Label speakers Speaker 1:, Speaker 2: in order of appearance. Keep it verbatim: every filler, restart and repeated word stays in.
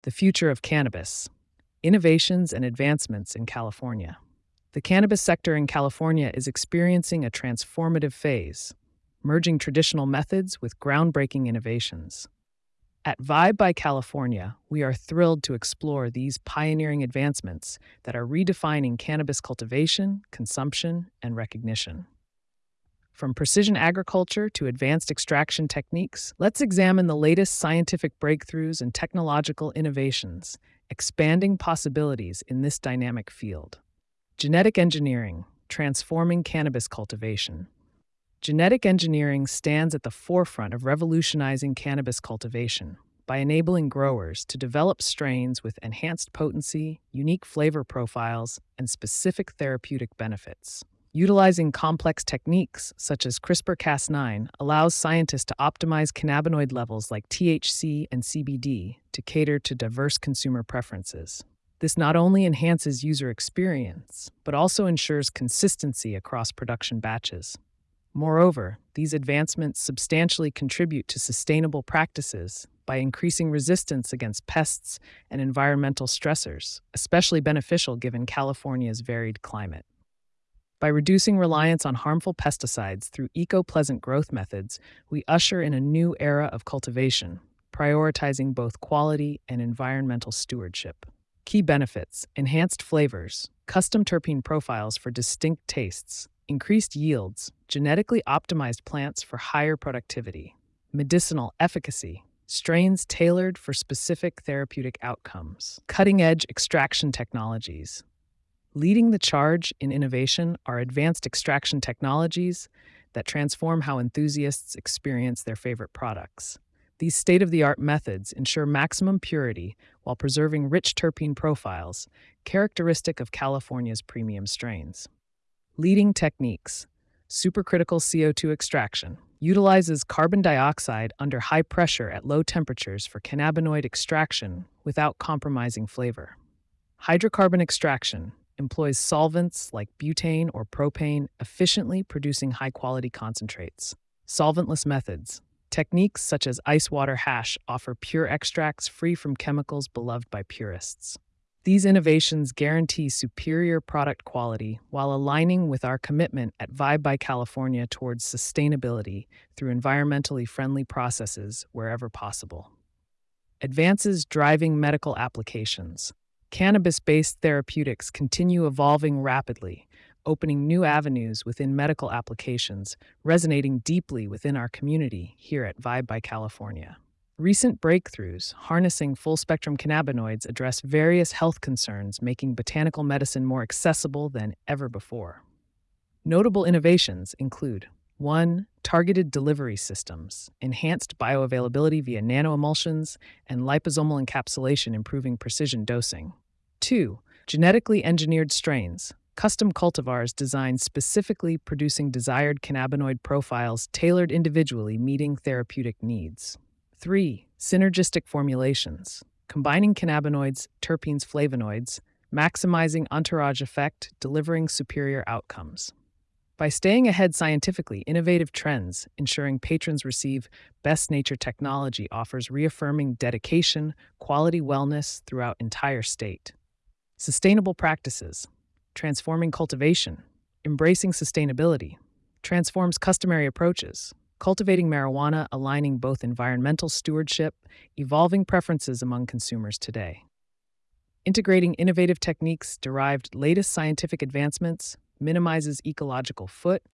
Speaker 1: The future of cannabis, innovations and advancements in California. The cannabis sector in California is experiencing a transformative phase, merging traditional methods with groundbreaking innovations. At Vibe by California, we are thrilled to explore these pioneering advancements that are redefining cannabis cultivation, consumption, and recognition. From precision agriculture to advanced extraction techniques, let's examine the latest scientific breakthroughs and technological innovations, expanding possibilities in this dynamic field. Genetic engineering, transforming cannabis cultivation. Genetic engineering stands at the forefront of revolutionizing cannabis cultivation by enabling growers to develop strains with enhanced potency, unique flavor profiles, and specific therapeutic benefits. Utilizing complex techniques such as CRISPR Cas nine allows scientists to optimize cannabinoid levels like T H C and C B D to cater to diverse consumer preferences. This not only enhances user experience, but also ensures consistency across production batches. Moreover, these advancements substantially contribute to sustainable practices by increasing resistance against pests and environmental stressors, especially beneficial given California's varied climate. By reducing reliance on harmful pesticides through eco-pleasant growth methods, we usher in a new era of cultivation, prioritizing both quality and environmental stewardship. Key benefits: enhanced flavors, custom terpene profiles for distinct tastes, increased yields, genetically optimized plants for higher productivity, medicinal efficacy, strains tailored for specific therapeutic outcomes, cutting-edge extraction technologies. Leading the charge in innovation are advanced extraction technologies that transform how enthusiasts experience their favorite products. These state-of-the-art methods ensure maximum purity while preserving rich terpene profiles, characteristic of California's premium strains. Leading techniques: supercritical C O two extraction utilizes carbon dioxide under high pressure at low temperatures for cannabinoid extraction without compromising flavor. Hydrocarbon extraction employs solvents like butane or propane, efficiently producing high-quality concentrates. Solventless methods: techniques such as ice water hash offer pure extracts free from chemicals beloved by purists. These innovations guarantee superior product quality while aligning with our commitment at Vibe by California towards sustainability through environmentally friendly processes wherever possible. Advances driving medical applications. Cannabis-based therapeutics continue evolving rapidly, opening new avenues within medical applications, resonating deeply within our community here at Vibe by California. Recent breakthroughs harnessing full-spectrum cannabinoids address various health concerns, making botanical medicine more accessible than ever before. Notable innovations include: one. Targeted delivery systems, enhanced bioavailability via nanoemulsions and liposomal encapsulation improving precision dosing. two. Genetically engineered strains, custom cultivars designed specifically producing desired cannabinoid profiles tailored individually meeting therapeutic needs. three. Synergistic formulations, combining cannabinoids, terpenes, flavonoids, maximizing entourage effect, delivering superior outcomes. By staying ahead scientifically, innovative trends, ensuring patrons receive best nature technology offers reaffirming dedication, quality wellness throughout entire state. Sustainable practices, transforming cultivation, embracing sustainability, transforms customary approaches, cultivating marijuana aligning both environmental stewardship, evolving preferences among consumers today. Integrating innovative techniques derived latest scientific advancements, minimizes ecological foot,